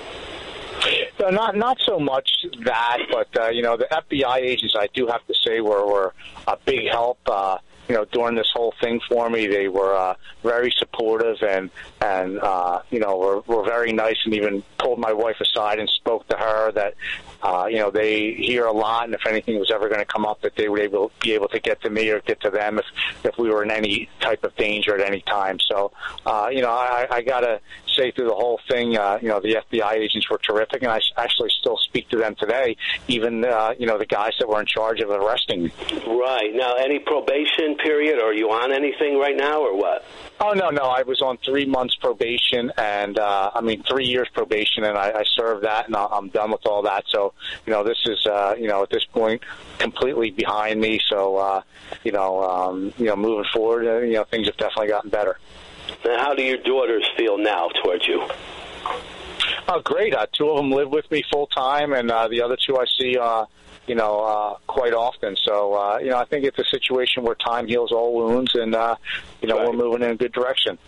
No, not not so much that, but uh, you know, the F B I agents, I do have to say, were were a big help. Uh, you know, during this whole thing for me, they were uh, very supportive and and uh, you know were were very nice, and even pulled my wife aside and spoke to her that uh, you know they hear a lot, and if anything was ever going to come up, that they would able be able to get to me or get to them if if we were in any type of danger at any time. So uh, you know, I, I gotta say through the whole thing, uh, you know, the F B I agents were terrific, and I actually still speak to them today, even, uh, you know, the guys that were in charge of arresting me. Right. Now, any probation period, or are you on anything right now, or what? Oh, no, no. I was on three months probation, and, uh, I mean, three years probation, and I, I served that, and I'm done with all that. So, you know, this is, uh, you know, at this point, completely behind me. So, uh, you know, um, you know, moving forward, uh, you know, things have definitely gotten better. And how do your daughters feel now towards you? Oh, great. Uh, two of them live with me full time, and uh, the other two I see, uh, you know, uh, quite often. So, uh, you know, I think it's a situation where time heals all wounds, and, uh, you know, right. We're moving in a good direction.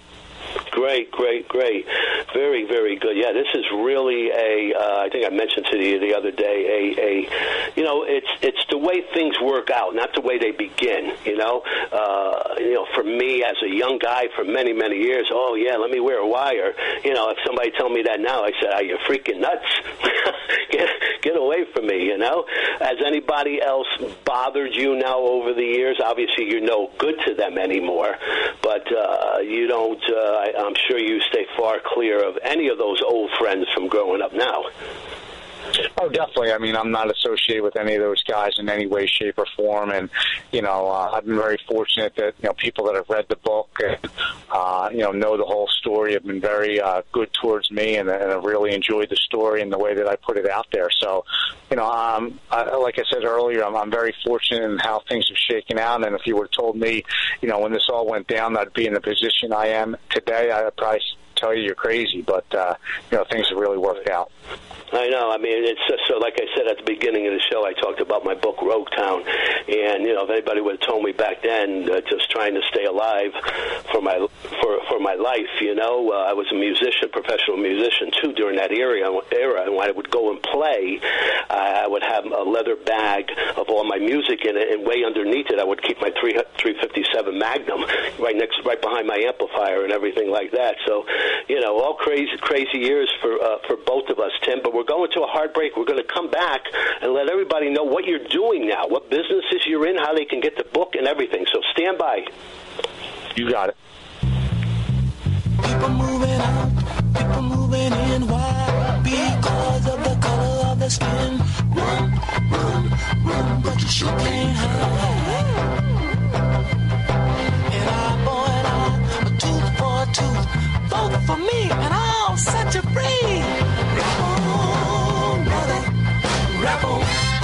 Great, great, great. Very, very good. Yeah, this is really a, uh, I think I mentioned to you the other day, a, a, you know, it's it's the way things work out, not the way they begin, you know. Uh, you know, for me as a young guy for many, many years, oh, yeah, let me wear a wire. You know, if somebody told me that now, I said, are you freaking nuts? get, get away from me, you know. Has anybody else bothered you now over the years? Obviously, you're no good to them anymore, but uh, you don't, uh, I, I'm sure you stay far clear of any of those old friends from growing up now. Oh, definitely. I mean, I'm not associated with any of those guys in any way, shape, or form. And, you know, uh, I've been very fortunate that, you know, people that have read the book and, uh, you know, know the whole story have been very uh, good towards me and, and have really enjoyed the story and the way that I put it out there. So, you know, um, I, like I said earlier, I'm, I'm very fortunate in how things have shaken out. And if you would have told me, you know, when this all went down, I'd be in the position I am today, I'd probably tell you you're crazy. But, uh, you know, things have really worked out. I know. I mean, it's just, so like I said at the beginning of the show, I talked about my book, Rogue Town. And, you know, if anybody would have told me back then, uh, just trying to stay alive for my for for my life, you know, uh, I was a musician, professional musician, too, during that era. era. And when I would go and play, uh, I would have a leather bag of all my music in it, and way underneath it, I would keep my three fifty-seven Magnum right next, right behind my amplifier and everything like that. So, you know, all crazy, crazy years for uh, for both of us, Tim. But we're going to a hard break. We're going to come back and let everybody know what you're doing now, what businesses you're in, how they can get the book and everything. So stand by. You got it. People moving out, people moving in. Why? Because of the color of the skin. Run, run, run, but you sure can't hide. An eye for an eye, a tooth for a tooth. Vote for me, and I'll set you free. Rap on, brother, rap on.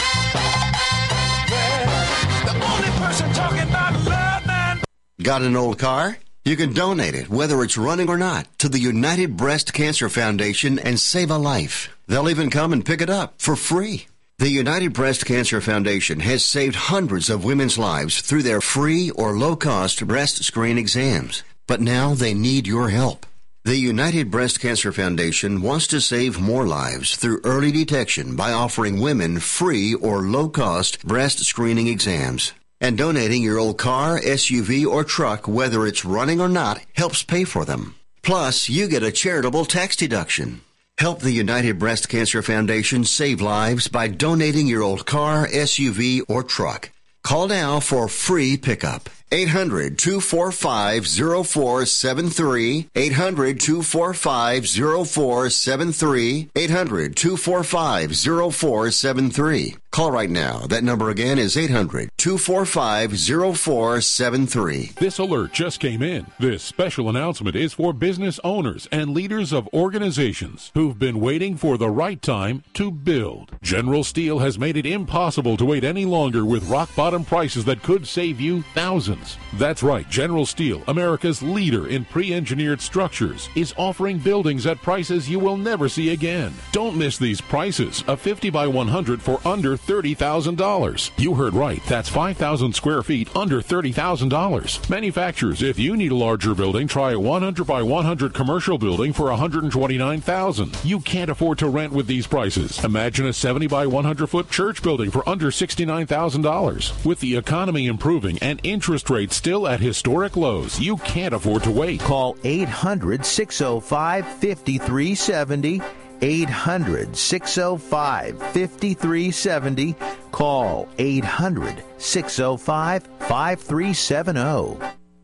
Well, the only person talking about love, man. Got an old car? You can donate it, whether it's running or not, to the United Breast Cancer Foundation and save a life. They'll even come and pick it up for free. The United Breast Cancer Foundation has saved hundreds of women's lives through their free or low-cost breast screen exams. But now they need your help. The United Breast Cancer Foundation wants to save more lives through early detection by offering women free or low-cost breast screening exams. And donating your old car, S U V, or truck, whether it's running or not, helps pay for them. Plus, you get a charitable tax deduction. Help the United Breast Cancer Foundation save lives by donating your old car, S U V, or truck. Call now for free pickup. eight hundred, two four five, zero four seven three. eight hundred, two four five, zero four seven three. eight hundred, two four five, zero four seven three. Call right now. That number again is eight hundred, two four five, zero four seven three. This alert just came in. This special announcement is for business owners and leaders of organizations who've been waiting for the right time to build. General Steel has made it impossible to wait any longer with rock-bottom prices that could save you thousands. That's right. General Steel, America's leader in pre-engineered structures, is offering buildings at prices you will never see again. Don't miss these prices. A fifty by one hundred for under thirty thousand dollars. You heard right. That's five thousand square feet under thirty thousand dollars. Manufacturers, if you need a larger building, try a one hundred by one hundred commercial building for one hundred twenty-nine thousand dollars. You can't afford to rent with these prices. Imagine a seventy by one hundred foot church building for under sixty-nine thousand dollars. With the economy improving and interest rates still at historic lows, you can't afford to wait. Call eight hundred, six oh five, five three seven oh. eight hundred, six oh five, five three seven oh. Call eight hundred, six oh five, five three seven oh.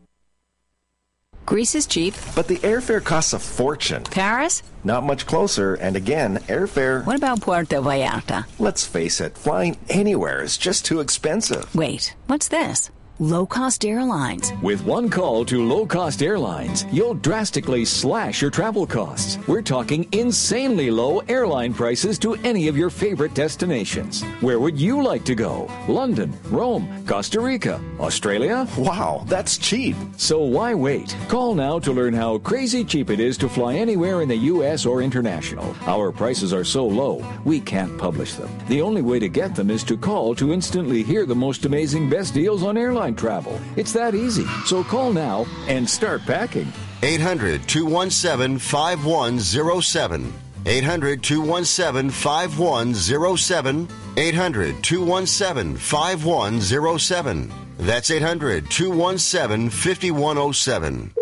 Greece is cheap. But the airfare costs a fortune. Paris? Not much closer, and again, airfare... What about Puerto Vallarta? Let's face it, flying anywhere is just too expensive. Wait, what's this? Low-cost airlines. With one call to low-cost airlines, you'll drastically slash your travel costs. We're talking insanely low airline prices to any of your favorite destinations. Where would you like to go? London, Rome, Costa Rica, Australia? Wow, that's cheap. So why wait? Call now to learn how crazy cheap it is to fly anywhere in the U S or international. Our prices are so low, we can't publish them. The only way to get them is to call to instantly hear the most amazing best deals on airline travel. It's that easy. So call now and start packing. eight hundred, two one seven, five one zero seven. eight hundred, two one seven, five one zero seven. eight hundred, two one seven, five one zero seven. That's eight hundred, two one seven, five one zero seven.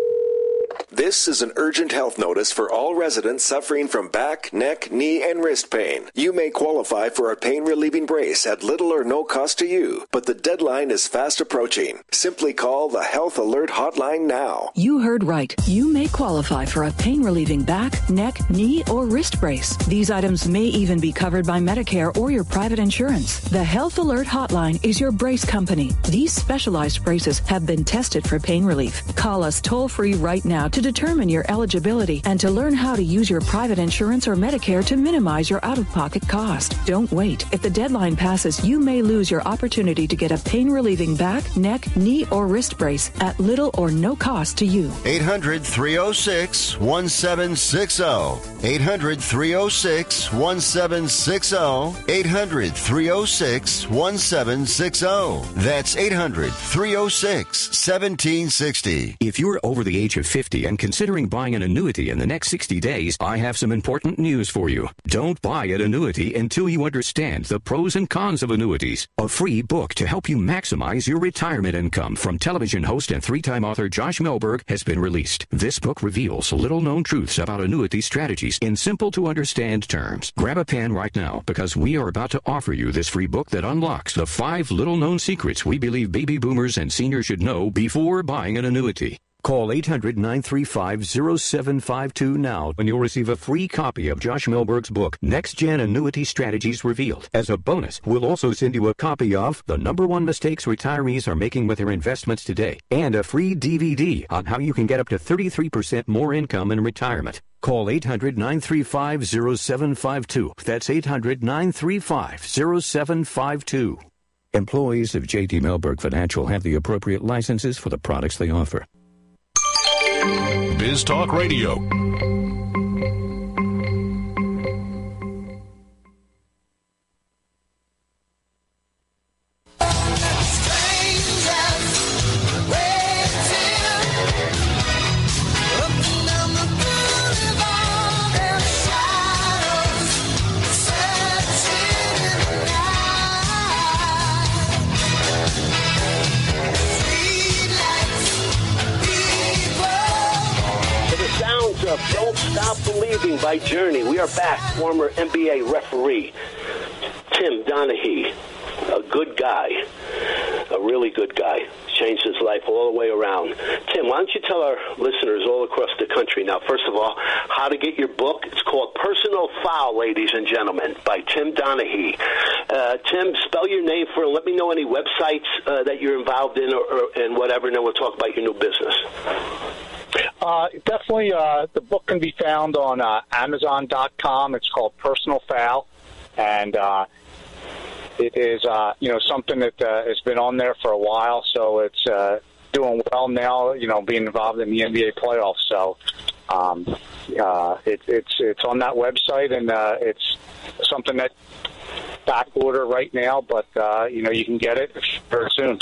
This is an urgent health notice for all residents suffering from back, neck, knee, and wrist pain. You may qualify for a pain-relieving brace at little or no cost to you, but the deadline is fast approaching. Simply call the Health Alert Hotline now. You heard right. You may qualify for a pain-relieving back, neck, knee, or wrist brace. These items may even be covered by Medicare or your private insurance. The Health Alert Hotline is your brace company. These specialized braces have been tested for pain relief. Call us toll-free right now to determine your eligibility and to learn how to use your private insurance or Medicare to minimize your out-of-pocket cost. Don't wait. If the deadline passes, you may lose your opportunity to get a pain-relieving back, neck, knee, or wrist brace at little or no cost to you. eight hundred, three oh six, one seven six oh. eight hundred, three oh six, one seven six oh. eight hundred, three oh six, one seven six oh. That's eight hundred, three oh six, one seven six oh. If you're over the age of fifty and considering buying an annuity in the next sixty days, I have some important news for you. Don't buy an annuity until you understand the pros and cons of annuities. A free book to help you maximize your retirement income from television host and three-time author Josh Melberg has been released. This book reveals little-known truths about annuity strategies in simple-to-understand terms. Grab a pen right now because we are about to offer you this free book that unlocks the five little-known secrets we believe baby boomers and seniors should know before buying an annuity. Call eight hundred, nine three five, oh seven five two now and you'll receive a free copy of Josh Melberg's book, Next Gen Annuity Strategies Revealed. As a bonus, we'll also send you a copy of The Number One Mistakes Retirees Are Making with Their Investments Today and a free D V D on how you can get up to thirty-three percent more income in retirement. Call eight hundred, nine three five, oh seven five two. That's eight hundred, nine three five, oh seven five two. Employees of J T Melberg Financial have the appropriate licenses for the products they offer. Biz Talk Radio. Don't Stop Believing by Journey. We are back. Former N B A referee Tim Donaghy, a good guy, a really good guy. Changed his life all the way around. Tim, why don't you tell our listeners all across the country now, first of all, how to get your book. It's called Personal Foul, ladies and gentlemen, by Tim Donaghy. Uh, Tim, spell your name for and let me know any websites uh, that you're involved in or, or and whatever, and then we'll talk about your new business. Uh, definitely, uh, the book can be found on uh, Amazon dot com. It's called Personal Foul, and uh, it is, uh, you know, something that uh, has been on there for a while. So it's uh, doing well now. You know, being involved in the N B A playoffs. So um, uh, it, it's it's on that website, and uh, it's something that back order right now. But uh, you know, you can get it very soon.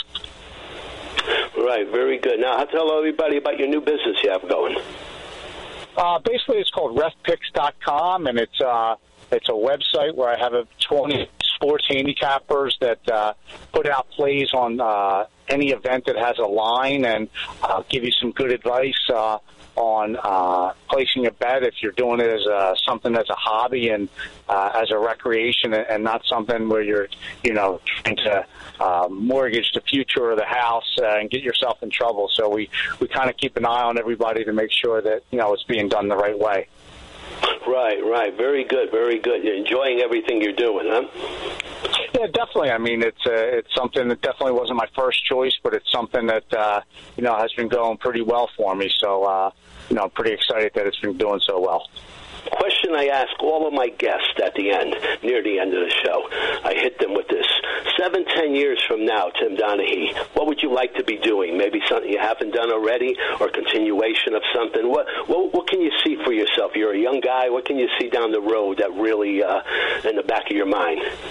Right, very good. Now, tell everybody about your new business you have going. Uh, basically, it's called ref picks dot com, and it's uh, it's a website where I have a twenty sports handicappers that uh, put out plays on uh, any event that has a line, and uh, give you some good advice uh, on uh, placing a bet if you're doing it as a, something as a hobby and uh, as a recreation, and not something where you're, you know, trying to uh, mortgage the future of the house uh, and get yourself in trouble. So we, we kind of keep an eye on everybody to make sure that, you know, it's being done the right way. Right, right. Very good, very good. You're enjoying everything you're doing, huh? Yeah, definitely. I mean, it's uh, it's something that definitely wasn't my first choice, but it's something that, uh, you know, has been going pretty well for me. So, uh, you know, I'm pretty excited that it's been doing so well. Question I ask all of my guests at the end, near the end of the show. I hit them with this. Seven, ten years from now, Tim Donaghy, what would you like to be doing? Maybe something you haven't done already, or a continuation of something. What what, what can you see for yourself? You're a young guy. What can you see down the road that really uh, in the back of your mind?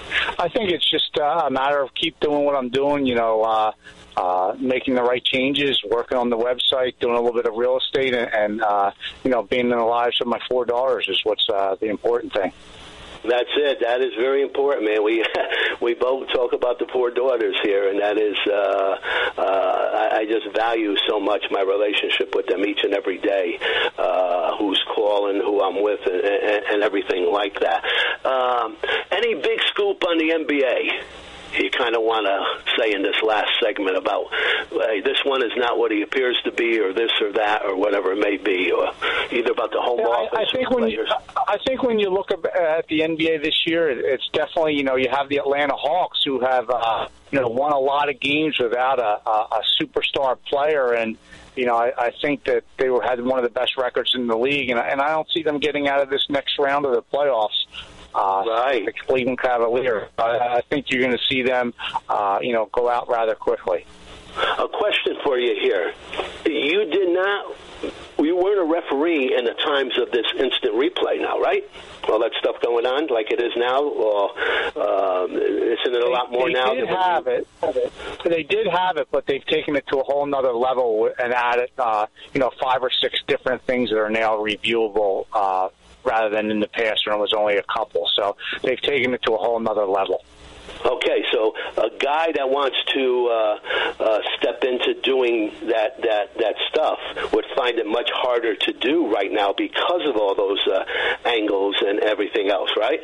I think it's just uh, a matter of keep doing what I'm doing, you know, uh, uh, making the right changes, working on the website, doing a little bit of real estate, and, and uh, you know, being in the lives of my four daughters is what's uh, the important thing. That's it. That is very important, man. We we both talk about the four daughters here, and that is, uh, uh, I, I just value so much my relationship with them each and every day, uh, who's calling, who I'm with, and, and, and everything like that. Um, any big scoop on the N B A? You kind of want to say in this last segment about, hey, this one is not what he appears to be, or this or that, or whatever it may be, or either about the home yeah, office I, I think when you, I think when you look at the N B A this year, it's definitely, you know, you have the Atlanta Hawks who have, uh, you know, won a lot of games without a, a, a superstar player, and you know, I, I think that they were had one of the best records in the league, and, and I don't see them getting out of this next round of the playoffs. Uh, right. The Cleveland Cavaliers. I, I think you're going to see them, uh, you know, go out rather quickly. A question for you here. You did not, you weren't a referee in the times of this instant replay now, right? All that stuff going on like it is now, or uh, isn't it a lot more they now? They did have it. They did have it, but they've taken it to a whole nother level and added, uh, you know, five or six different things that are now reviewable, uh, rather than in the past when it was only a couple. So they've taken it to a whole nother level. Okay, so a guy that wants to uh, uh, step into doing that, that, that stuff would find it much harder to do right now because of all those uh, angles and everything else, right?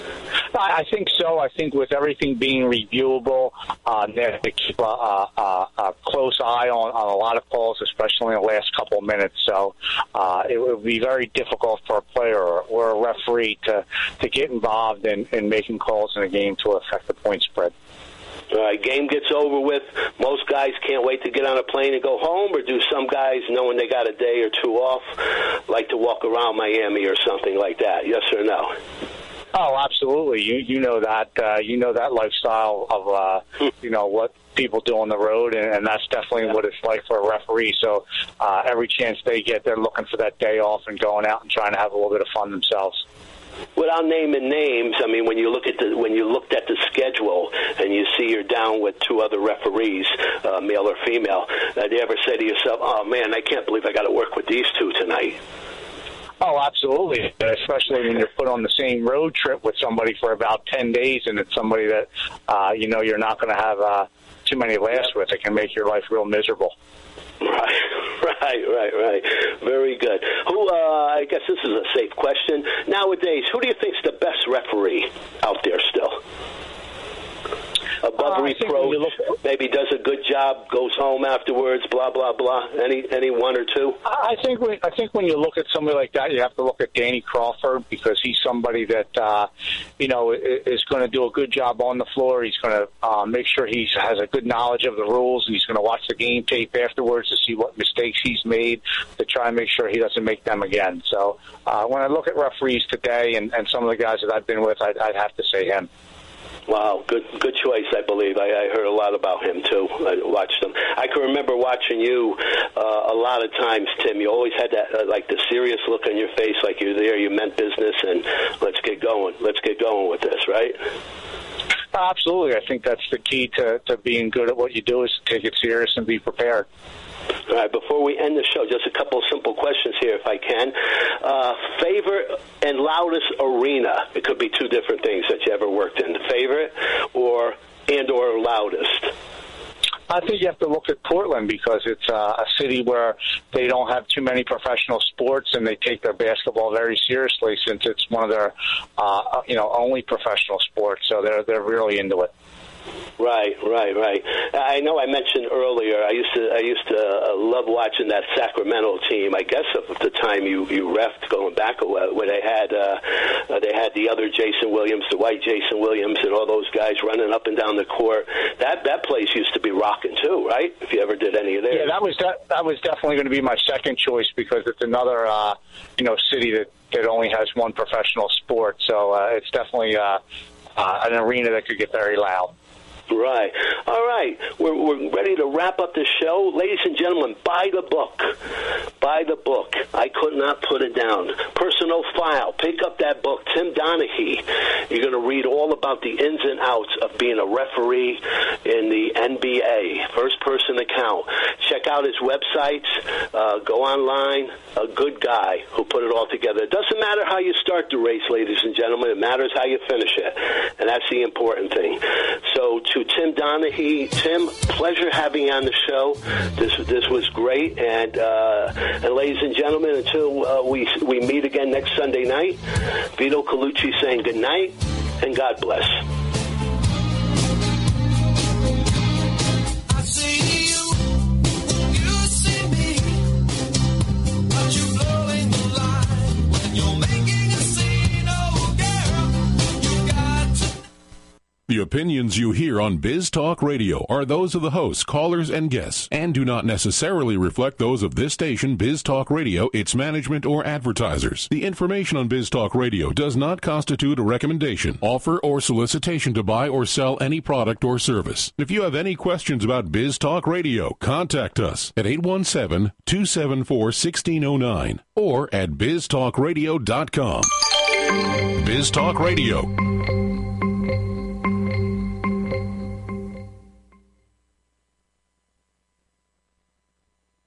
I think so. I think with everything being reviewable, uh, they have to keep a, a, a close eye on, on a lot of calls, especially in the last couple of minutes. So uh, it would be very difficult for a player or, or a referee to, to get involved in, in making calls in a game to affect the point spread. All right, game gets over with. Most guys can't wait to get on a plane and go home, or do some guys, knowing they got a day or two off, like to walk around Miami or something like that? Yes or no? Oh, absolutely. You you know that uh, you know that lifestyle of uh, you know what people do on the road, and, and that's definitely yeah. what it's like for a referee. So uh, every chance they get, they're looking for that day off and going out and trying to have a little bit of fun themselves. Without naming names, I mean, when you look at the when you looked at the schedule and you see you're down with two other referees, uh, male or female, uh, do you ever say to yourself, "Oh man, I can't believe I got to work with these two tonight"? Oh, absolutely, especially when you're put on the same road trip with somebody for about ten days, and it's somebody that uh, you know you're not going to have uh, too many laughs with. It can make your life real miserable. Right, right, right, right. Very good. Who? Uh, I guess this is a safe question. Nowadays, who do you think's the best referee out there still? Above uh, reproach, maybe does a good job, goes home afterwards, blah blah blah. Any any one or two? I think when, I think when you look at somebody like that, you have to look at Danny Crawford, because he's somebody that uh, you know is going to do a good job on the floor. He's going to uh, make sure he has a good knowledge of the rules, and he's going to watch the game tape afterwards to see what mistakes he's made to try and make sure he doesn't make them again. So uh, when I look at referees today and, and some of the guys that I've been with, I'd, I'd have to say him. Wow, good good choice, I believe. I, I heard a lot about him, too. I watched him. I can remember watching you uh, a lot of times, Tim. You always had that, uh, like, the serious look on your face, like you're there, you meant business, and let's get going. Let's get going with this, right? Absolutely. I think that's the key to, to being good at what you do, is to take it serious and be prepared. All right, before we end the show, just a couple of simple questions here, if I can. Uh, favorite and loudest arena? It could be two different things that you ever worked in. The favorite or and or loudest? I think you have to look at Portland, because it's uh, a city where they don't have too many professional sports, and they take their basketball very seriously, since it's one of their, uh, you know, only professional sports. So they're they're really into it. Right, right, right. I know I mentioned earlier, I used to I used to uh, love watching that Sacramento team. I guess at the time you, you refed, going back a while, where they had uh, uh, they had the other Jason Williams, the white Jason Williams, and all those guys running up and down the court. That that place used to be rocking too, right? If you ever did any of theirs. Yeah, that was de- that was definitely going to be my second choice, because it's another uh, you know city that, that only has one professional sport. So uh, it's definitely uh, uh, an arena that could get very loud. Right. All right. We're, we're ready to wrap up the show. Ladies and gentlemen, buy the book. Buy the book. I could not put it down. Personal File. Pick up that book. Tim Donaghy. You're going to read all about the ins and outs of being a referee in the N B A. First person account. Check out his websites. Uh, go online. A good guy who put it all together. It doesn't matter how you start the race, ladies and gentlemen. It matters how you finish it. And that's the important thing. So to Tim Donaghy, Tim, pleasure having you on the show. This this was great. And uh, and ladies and gentlemen, until uh, we we meet again next Sunday night, Vito Colucci saying good night and God bless. I see you, you see me, but you're blowing the line when you're making a scene. Oh, girl, you got to. The opinions you hear on Biz Talk Radio are those of the hosts, callers, and guests, and do not necessarily reflect those of this station, Biz Talk Radio, its management, or advertisers. The information on Biz Talk Radio does not constitute a recommendation, offer, or solicitation to buy or sell any product or service. If you have any questions about Biz Talk Radio, contact us at eight one seven, two seven four, one six zero nine or at biz talk radio dot com. Biz Talk Radio.